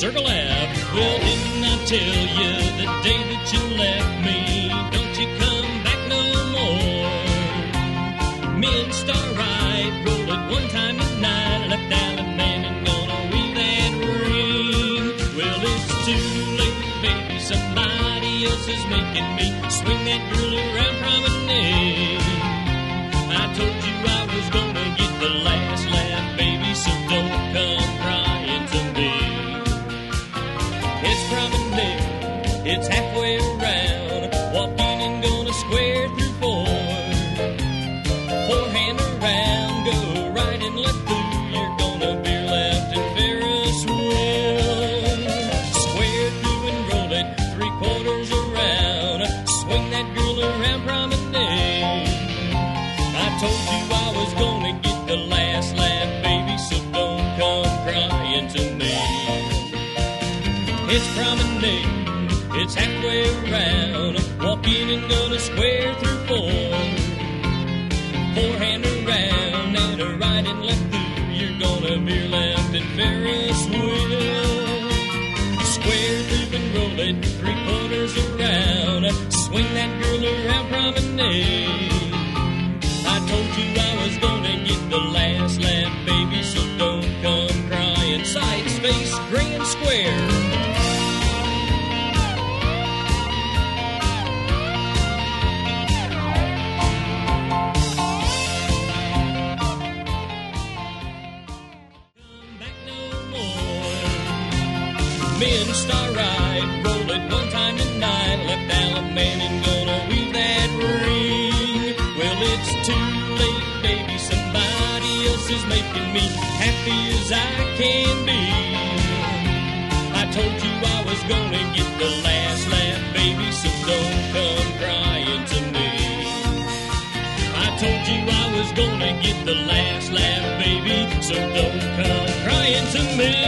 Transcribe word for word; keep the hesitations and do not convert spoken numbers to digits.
circle laugh. Well, didn't I tell you the day that you left me? Don't you come back no more. Me and Starlight rolled it one time tonight, left Alabama and gonna weave that ring. Well, it's too late, baby. Somebody else is making me swing that girl around promenade. I told you I was gonna get the last laugh, baby, so don't come crying to me. It's promenade, it's halfway around, walking and gonna square through four. Forehand around, go right and left through, you're gonna veer left and Ferris wheel. Square through and roll it, three quarters around, swing that girl around promenade. I told you I was gonna get the last laugh, baby, so don't come crying to me. It's promenade, it's halfway around, walking and gonna square through four. Forehand around and a right and left through, you're gonna veer left and Ferris wheel. Square through and roll it, three quarters around, swing that girl around promenade. I told you I was gonna get the last laugh, baby, so don't come crying. Side space, grand square. Come back no more. Me and Starlight rolled it one time tonight, left Alabama and gonna weave that ring. Well, it's too late, baby, somebody else is making me happy as I can be. I told you I was gonna get the last laugh, baby, so don't come crying to me. I told you I was gonna get the last laugh, baby, so don't come crying to me.